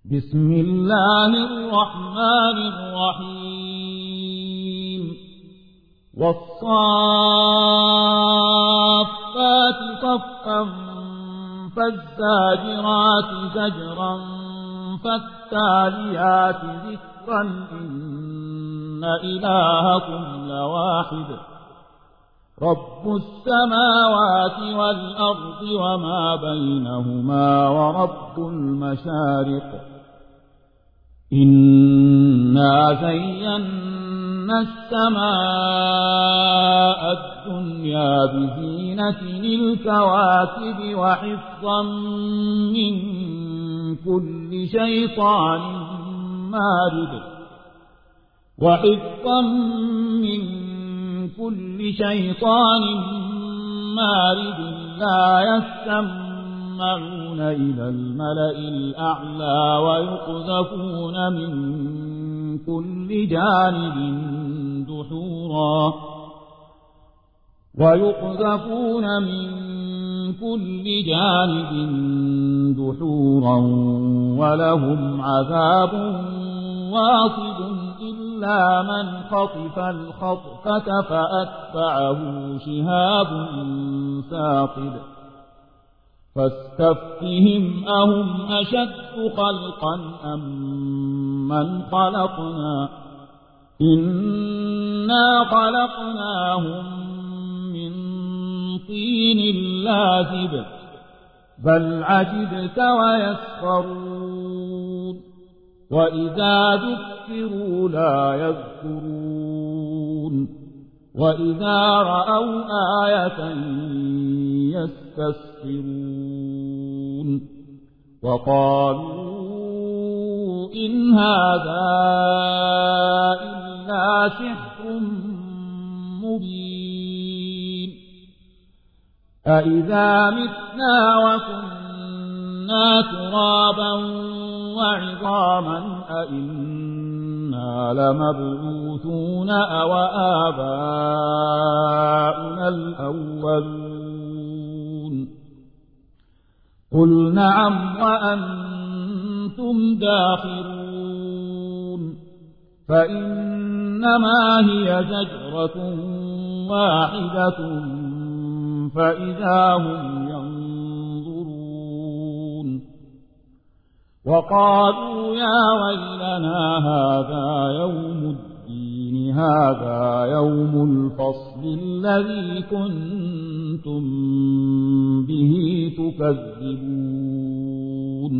بسم الله الرحمن الرحيم والصافات صفا فالزاجرات زجرا فالتاليات ذكرا إن إلهكم لواحد رب السماوات والأرض وما بينهما ورب المشارق إنا زينا السماء الدنيا بزينة الكواكب وحفظا من كل شيطان مارد لا يستمعون إلى الملأ الأعلى ويقذفون من كل جانب دحورا ولهم عذاب واصب إلا من خطف الخطفة فأتبعه شهاب ثاقب فاستفتهم أهم أشد خلقا أم من خلقنا إنا خلقناهم من طين لازب بل عجبت ويسخرون وإذا ذكروا لا يذكرون وإذا رأوا آية يستسخرون وقالوا إن هذا إلا سحر مبين أإذا متنا وكنا ترابا وعظاما أإنا لمبعوثون أو آباؤنا الأولون قل نعم وأنتم داخرون فإنما هي زجرة واحدة فإذا هم ينظرون وقالوا يا ويلنا هذا يوم الدين هذا يوم الفصل الذي كنتم به تكذبون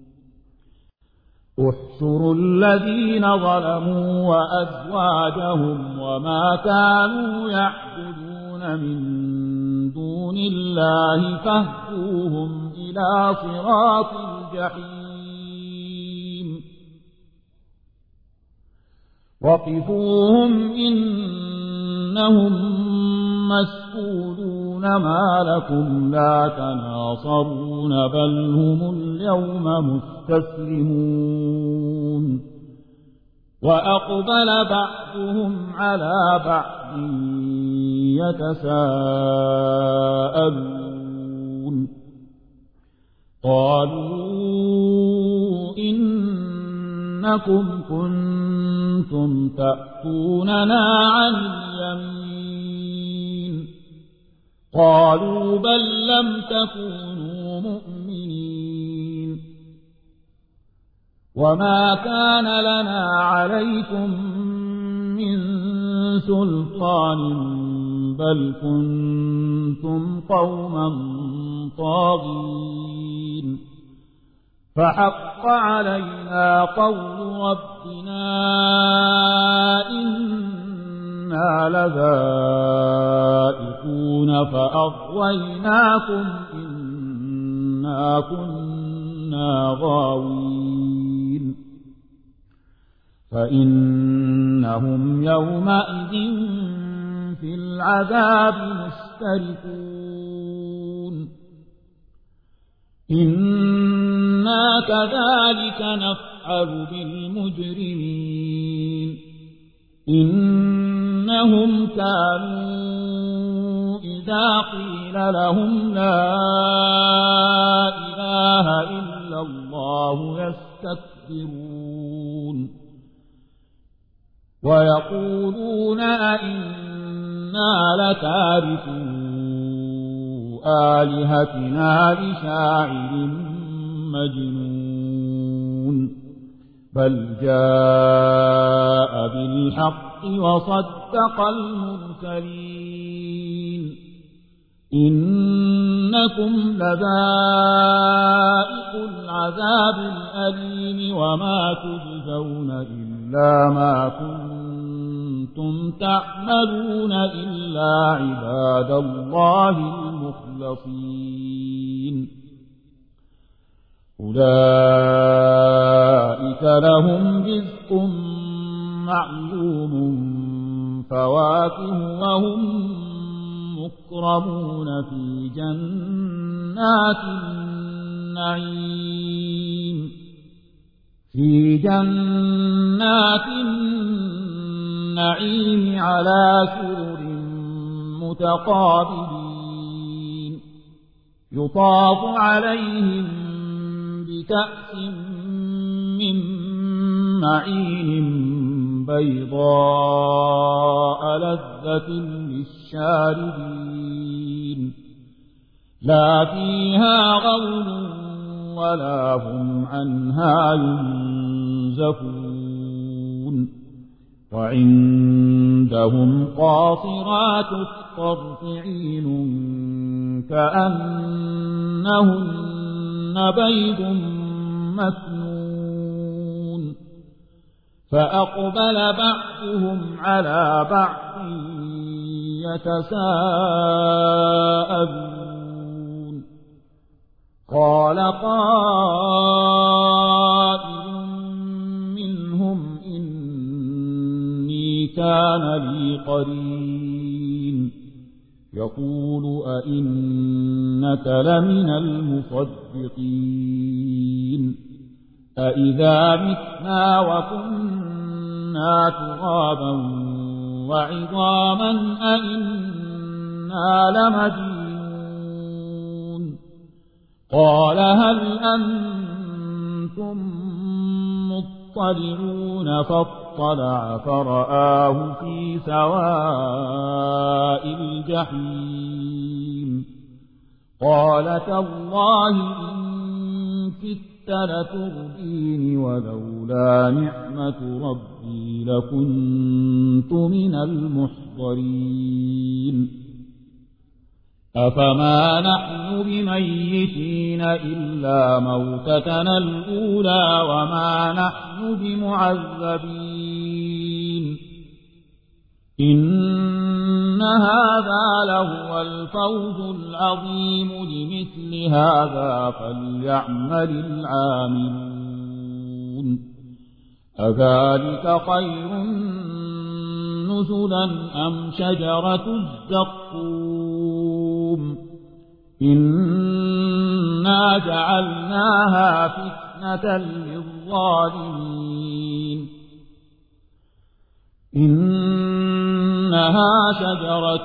احشروا الذين ظلموا وأزواجهم وما كانوا يعبدون من دون الله فاهدوهم إلى صراط الجحيم وقفوهم إنهم مسؤولون ما لكم لا تناصرون بل هم اليوم مستسلمون وأقبل بعضهم على بعض يتساءلون قالوا إنكم كنتم تأتوننا عن اليمين قالوا بل لم تكونوا مؤمنين وما كان لنا عليكم من سلطان بل كنتم قوما طاغين فحق علينا قول ربنا إنا لذائقون فأغويناكم إنا كنا غاوين فإنهم يومئذ في العذاب مشتركون إنا كذلك نفعل بالمجرمين إنهم كانوا إذا قيل لهم لا إله إلا إلا الله يستكبرون ويقولون أئنا لتاركو آلهتنا لشاعر مجنون بل جاء بالحق وصدق المرسلين إنكم لذائق العذاب الأليم وما تجزون إلا ما كنتم تعملون إلا عباد الله المخلصين أولئك لهم رزق معلوم فواكه وهم مكرمون في جنات النعيم على سرر متقابلين يطاف عليهم بكأس من معين بيضاء لذة للشاربين لا فيها غول ولا هم عنها ينزفون وعندهم قاصرات الطرف عين كأنهن بيض مسنون فأقبل بعضهم على بعض يتساءلون قال قائل منهم إني كان لي قرين يقول أئنك لمن المصدقين أئذا متنا وكنا ترابا وعظاما أئنا لمدينون قال هل أنتم مطلعون فاطلع فرآه في سواء الجحيم قال تالله إن كدت لتردين ولولا نعمة ربي لكنت من المحضرين أفما نحن بميتين إلا موتتنا الأولى وما نحن بمعذبين إن هذا لهو الفوز العظيم لمثل هذا فليعمل العاملون أذلك خير نزلا أم شجرة الزقوم إنا جعلناها فتنة للظالمين إنها شجرة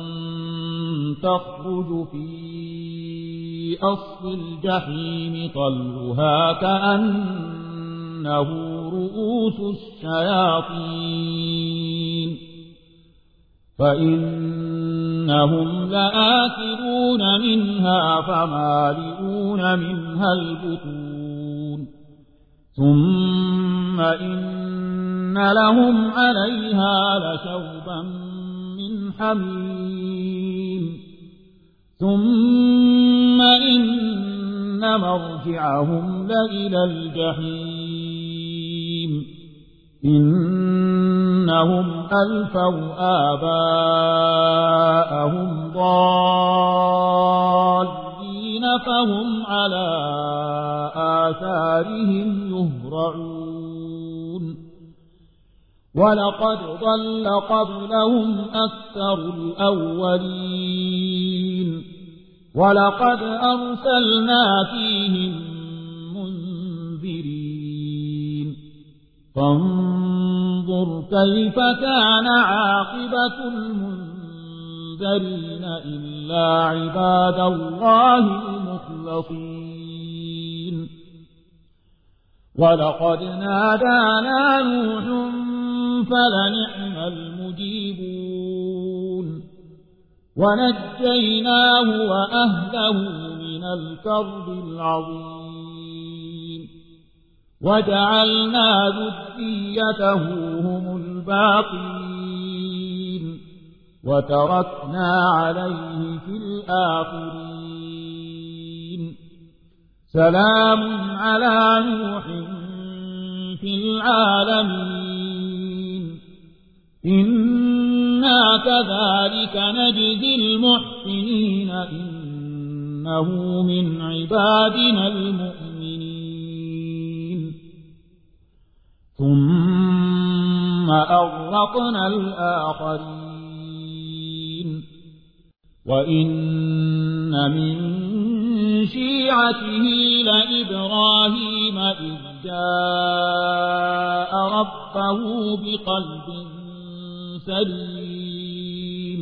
تخرج في أصل الجحيم طلعها كأنه رؤوس الشياطين فإنهم لآكلون منها فمالئون منها البطون ثم إن لهم عليها لشوبا من حميم ثم إن مرجعهم لإلى الجحيم إنهم ألفوا آباءهم ضالين فهم على آثارهم يهرعون ولقد ضل قبلهم أكثر الأولين ولقد أرسلنا فيهم منذرين فانظر كيف كان عاقبة المنذرين إلا عباد الله المخلصين ولقد نادانا نوح فلنعم المجيبون ونجيناه وأهله من الكرب العظيم وجعلنا ذريته هم الباقين وتركنا عليه في الآخرين سلام على نوح في العالمين إنا كذلك نجزي المحسنين إنه من عبادنا المؤمنين ثم أغرقنا الآخرين وإن من شيعته لإبراهيم إذ جاء ربه بقلب سليم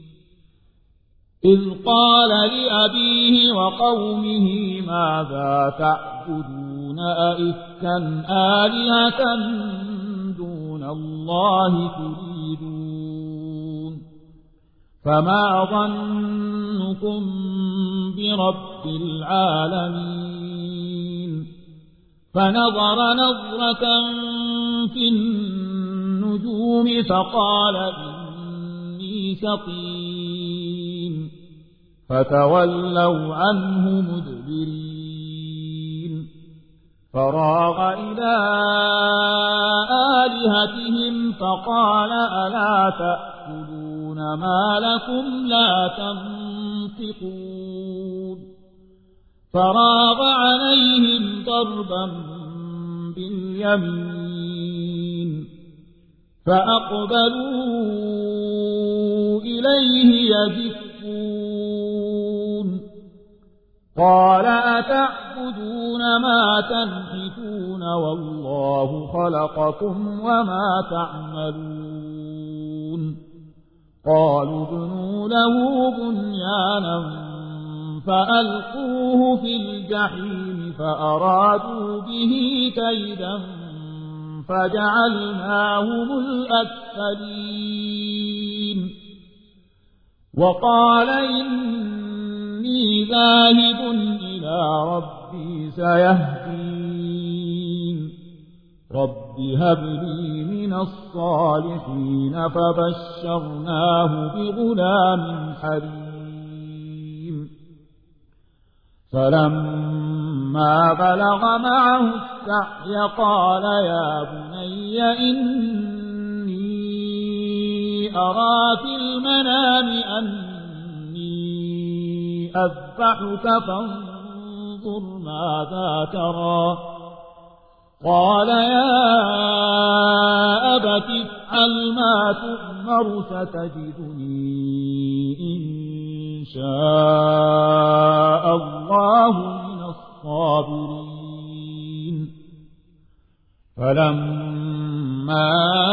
إذ قال لأبيه وقومه ماذا تعبدون أئفكا آلهة دون الله تريدون فما ظنكم برب العالمين فنظر نظرة في النجوم فقال إني سقيم فتولوا عنه مدبرين فراغ إلى آلهتهم فقال ألا تأكلون ما لكم لا تنطقون فراغ عليهم ضربا باليمين فأقبلوا إليه يزفون قال أتعبدون ما تنحتون والله خلقكم وما تعملون قالوا ابنوا له بنيانا فألقوه في الجحيم فأرادوا به كيدا فجعلناهم الأسفلين وقال إني ذاهب إلى ربي سيهدين رب هب لي من الصالحين فبشرناه بغلام حليم فلما بلغ معه السعي قال يا بني إني أرى في المنام أني أذبحك فانظر ماذا ترى قال يا أبت افعل ما تؤمر ستجدني إن شاء الله من الصابرين فلما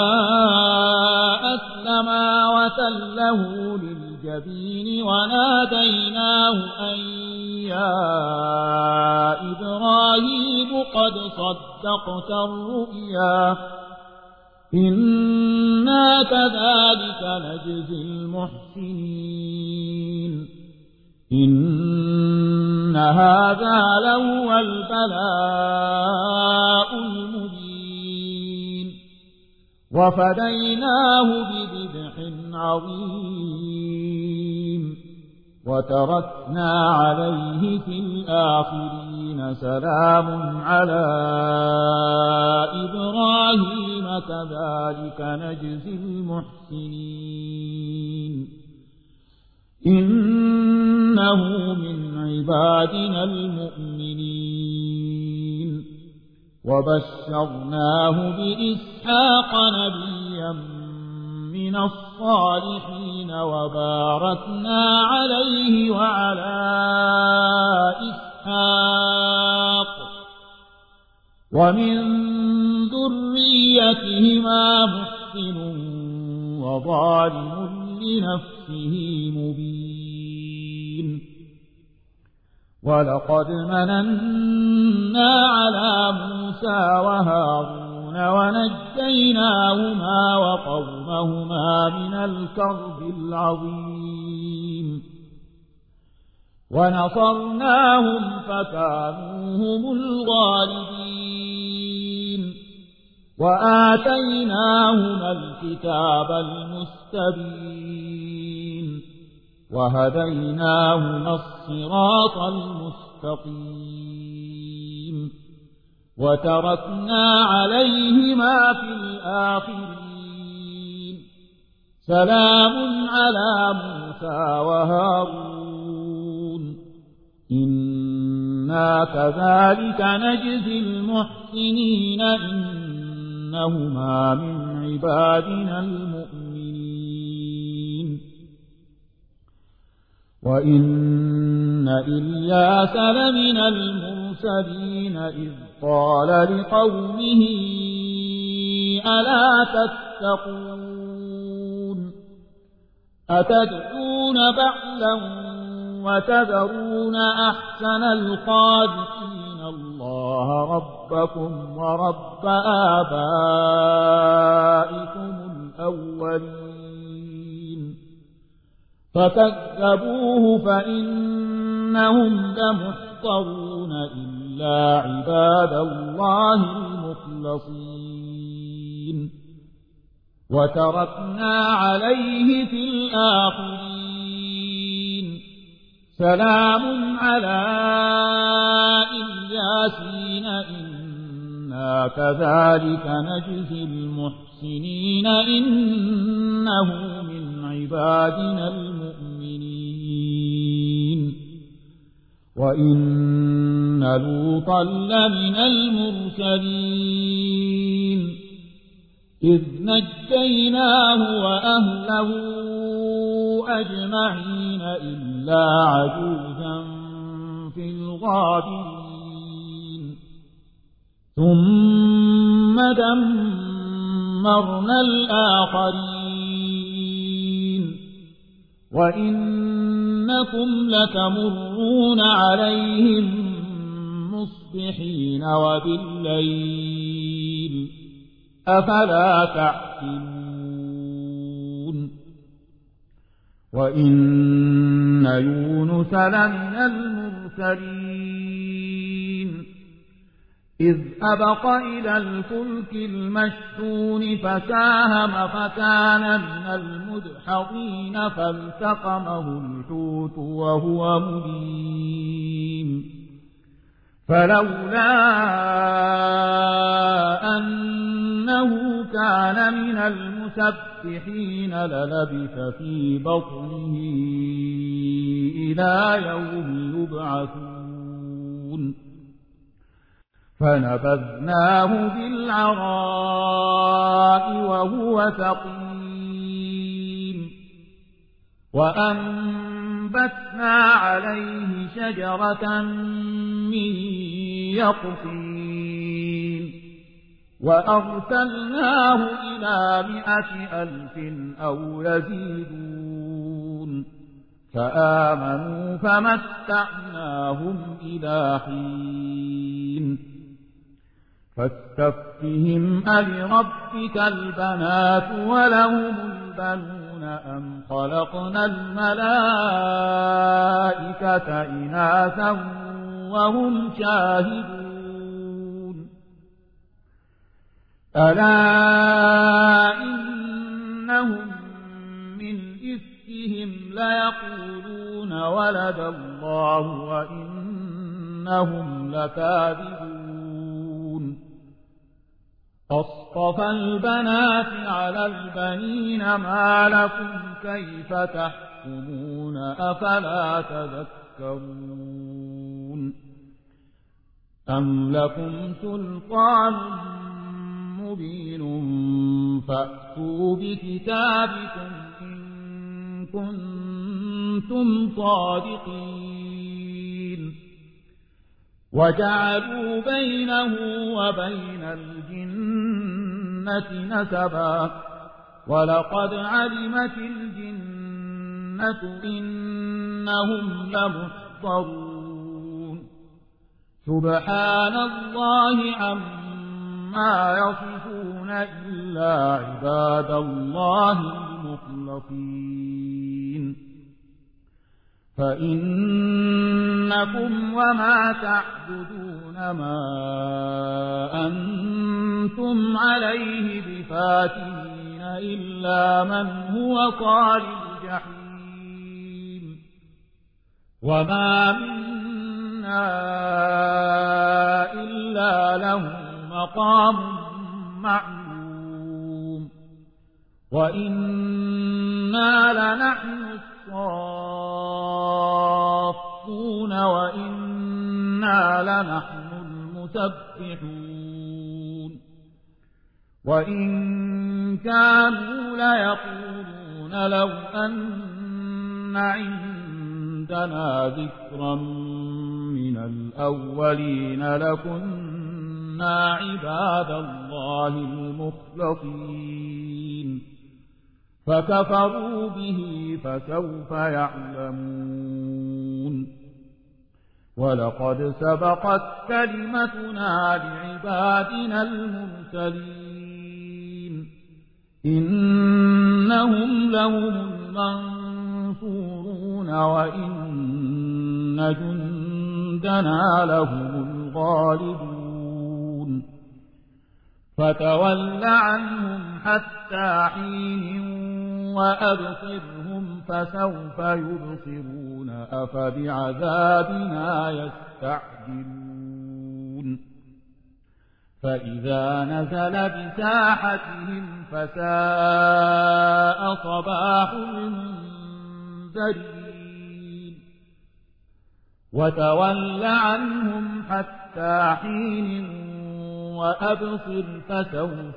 أسلما وتله للجبين وناديناه أن يا إبراهيم قد صدقت الرؤيا إنا كذلك نجزي المحسنين إن هذا لهو البلاء المبين وفديناه بذبح عظيم وتركنا عليه في الآخرين سلام على إبراهيم كذلك نجزي المحسنين إنه من عبادنا المؤمنين وبشرناه بإسحاق نبيا من الصالحين وباركنا عليه وعلى إسحاق ومن ذريتهما محسن وظالم لنفسه مبين ولقد مننا على موسى وهارون ونجيناهما وقومهما من الكرب العظيم ونصرناهم فكانوا هم الغالبين وآتيناهما الكتاب المستبين وهديناهما الصراط المستقيم وتركنا عليهما في الآخرين سلام على موسى وهارون إنا كذلك نجزي المحسنين إنهما من عبادنا المؤمنين وإن إلياس لمن المرسلين إذ قال لقومه ألا تتقون أتدعون بعلا وتذرون أحسن الخالقين الله ربكم ورب آبائكم الأولين فكذبوه فإنهم لمحضرون إلا عباد الله المخلصين وتركنا عليه في الآخرين سلام على الياسين إنا كذلك نجزي المحسنين إنه من عبادنا المؤمنين وإن لوطا لمن المرسلين إذ نجيناه وأهله أجمعين إلا عجوزا في الغابرين ثم دمرنا الآخرين وإنكم لتمرون عليهم مصبحين وبالليل أفلا تعقلون وإن يونس لمن المرسلين إذ أبق إلى الفلك المشحون فساهم فكان من المدحضين فالتقمه الحوت وهو مليم فلولا أنه كان من المسبحين للبث في بطنه إلى يوم يبعثون فنبذناه بالعراء وهو سقيم وأنبتنا عليه شجرة من يقطين وأرسلناه إلى 100,000 أو يزيدون فآمنوا فمتعناهم إلى حين فاستفتهم ألربك البنات ولهم البنون أم خلقنا الملائكة إناثا وهم شاهدون ألا إنهم من إفكهم ليقولون ولد الله وإنهم لكاذبون أصطفى البنات على البنين ما لكم كيف تحكمون أفلا تذكرون أم لكم سلطان مبين فأتوا بكتابكم إن كنتم صادقين وجعلوا بينه وبين الجنة نسبا ولقد علمت الجنة إنهم لمحضرون سبحان الله عما يصفون إلا عباد الله المخلصين فإنكم وما تعبدون ما أنتم عليه بفاتنين إلا من هو صال الجحيم وما منا إلا له مقام معلوم وإنا لنحن الصافون وإنا لنحن المسبحون وإن كانوا ليقولون لو أن عندنا ذكرا من الأولين لكنا عباد الله المخلصين فكفروا به فسوف يعلمون ولقد سبقت كلمتنا لعبادنا المرسلين إنهم لهم المنصورون وإن جندنا لهم الغالبون فتول عنهم حتى حين وأبصرهم فسوف يبصرون أفبعذابنا يستعجلون فإذا نزل بساحتهم فساء صباح المنذرين وتول عنهم حتى حين وأبصر فسوف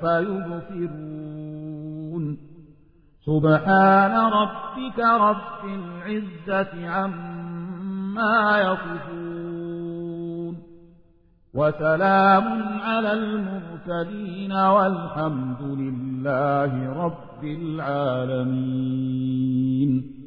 يبصرون سبحان ربك رب العزة عما يصفون وسلام على المرسلين والحمد لله رب العالمين.